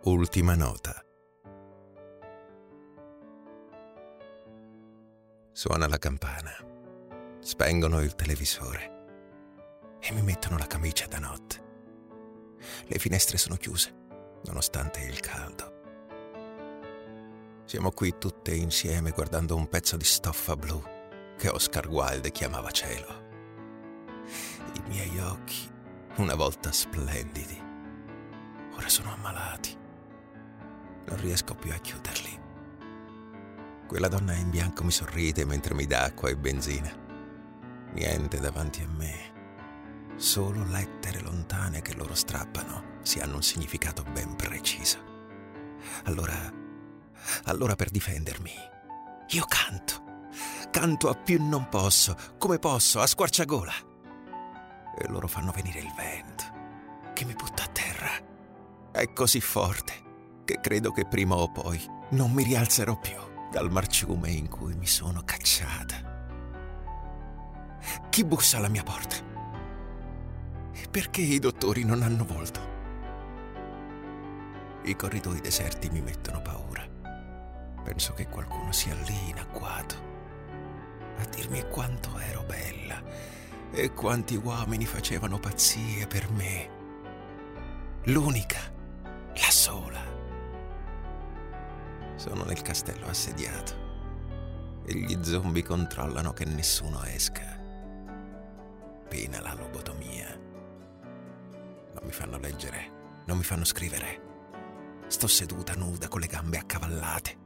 Ultima nota. Suona la campana, spengono il televisore e mi mettono la camicia da notte. Le finestre sono chiuse, nonostante il caldo. Siamo qui tutte insieme guardando un pezzo di stoffa blu che Oscar Wilde chiamava cielo. I miei occhi, una volta splendidi, ora sono ammalati. Non riesco più a chiuderli. Quella donna in bianco mi sorride mentre mi dà acqua e benzina. Niente davanti a me. Solo lettere lontane che loro strappano si hanno un significato ben preciso. Allora per difendermi, io canto a più non posso, come posso, a squarciagola. E loro fanno venire il vento, che mi butta a terra. È così forte che credo che prima o poi non mi rialzerò più dal marciume in cui mi sono cacciata. Chi bussa alla mia porta? E perché i dottori non hanno volto? I corridoi deserti mi mettono paura. Penso che qualcuno sia lì in agguato a dirmi quanto ero bella e quanti uomini facevano pazzie per me. L'unica, la sola. Sono nel castello assediato e gli zombie controllano che nessuno esca. Pena la lobotomia. Non mi fanno leggere, non mi fanno scrivere. Sto seduta nuda con le gambe accavallate.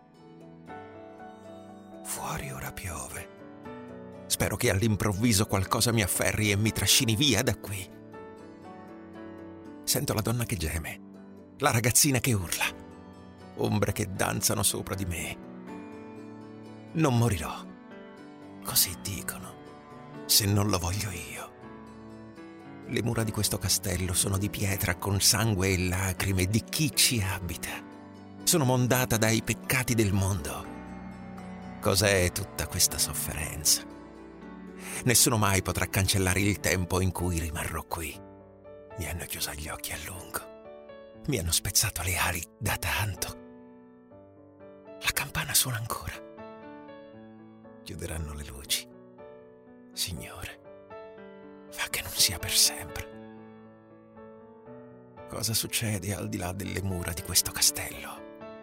Fuori ora piove. Spero che all'improvviso qualcosa mi afferri e mi trascini via da qui. Sento la donna che geme, la ragazzina che urla, ombre che danzano sopra di me. Non morirò, così dicono, se non lo voglio io. Le mura di questo castello sono di pietra con sangue e lacrime di chi ci abita. Sono mondata dai peccati del mondo. Cos'è tutta questa sofferenza? Nessuno mai potrà cancellare il tempo in cui rimarrò qui. Mi hanno chiuso gli occhi a lungo. Mi hanno spezzato le ali da tanto. La campana suona ancora. Chiuderanno le luci. Signore, fa che non sia per sempre. Cosa succede al di là delle mura di questo castello?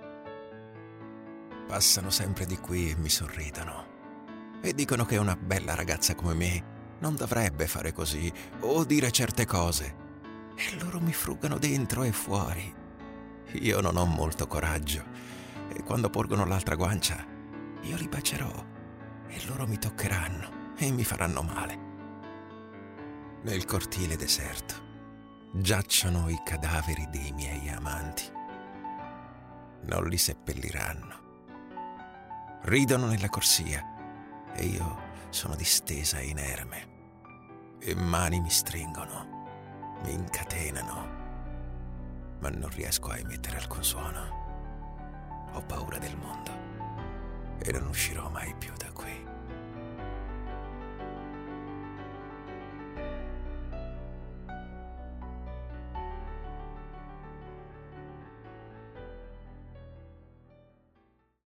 Passano sempre di qui e mi sorridono e dicono che una bella ragazza come me non dovrebbe fare così o dire certe cose, e loro mi frugano dentro e fuori. Io non ho molto coraggio e quando porgono l'altra guancia io li bacerò e loro mi toccheranno e mi faranno male. Nel cortile deserto giacciono i cadaveri dei miei amanti. Non li seppelliranno. Ridono nella corsia e io sono distesa e inerme e mani mi stringono, mi incatenano, ma non riesco a emettere alcun suono. Ho paura del mondo e non uscirò mai più da qui.